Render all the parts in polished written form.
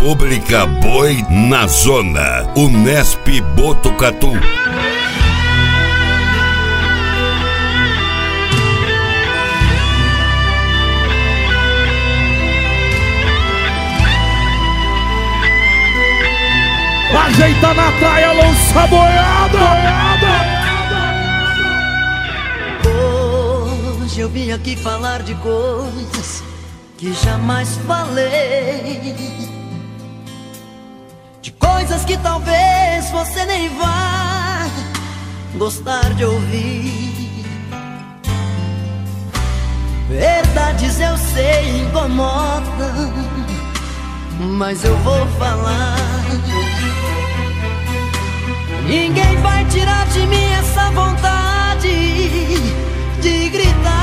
República Boi na Zona, Unesp Botucatu. Ajeita na traia, lança a boiada. Hoje eu vim aqui falar de coisas que jamais falei, de coisas que talvez você nem vá gostar de ouvir. Verdades eu sei incomodam, mas eu vou falar. Ninguém vai tirar de mim essa vontade de gritar.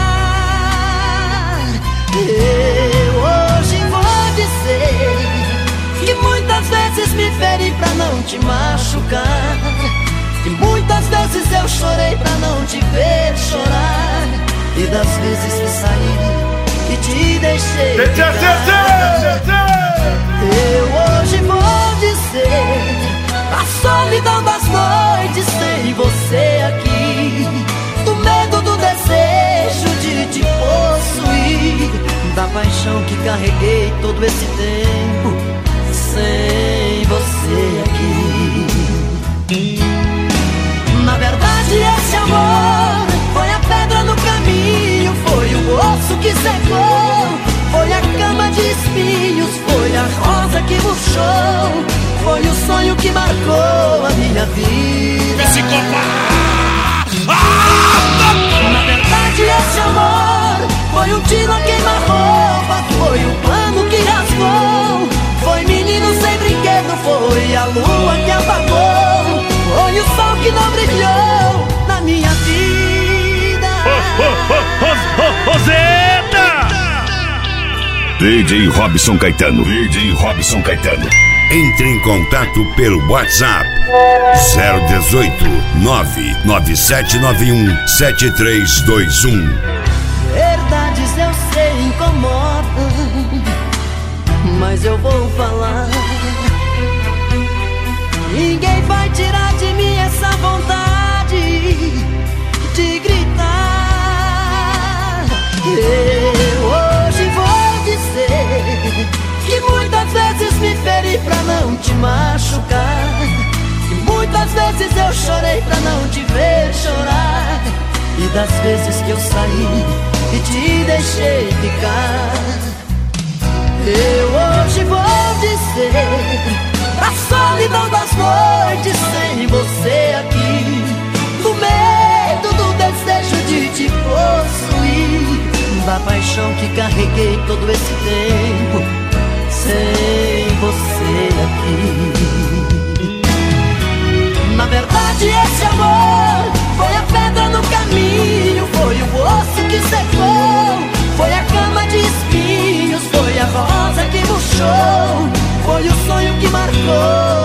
Eu hoje vou dizer que muitas vezes me feri pra não te machucar, que muitas vezes eu chorei pra não te ver chorar, e das vezes que saí e te deixei ficar. Eu hoje vou dizer a solidão das noites sem você aqui, do medo do desejo de te possuir, da paixão que carreguei todo esse tempo sem você aqui. Na verdade esse amor foi a pedra no caminho, foi o osso que secou, foi a cama de espinhos, foi a rosa que murchou, foi o sonho que marcou a minha vida. Na verdade esse amor foi um tiro a queima-roupa, foi o pano que rasgou, foi menino sem brinquedo, foi a lua que apagou, foi o sol que não brilhou na minha vida. Roseta! DJ Robson Caetano. Entre em contato pelo WhatsApp 018 99791 7321. Verdades eu sei incomodam, mas eu vou falar. Ninguém vai tirar de mim essa vontade de gritar. Eu hoje vou dizer que muitas vezes me feri pra não te machucar, que muitas vezes eu chorei pra não te ver chorar, e das vezes que eu saí e te deixei ficar. Eu hoje vou dizer a solidão das noites sem você aqui, do medo do desejo de te possuir, da paixão que carreguei todo esse tempo sem você aqui. Na verdade esse amor foi a pedra no caminho, foi o osso que secou, foi a cama de espinhos, foi a rosa que murchou, foi o sonho que marcou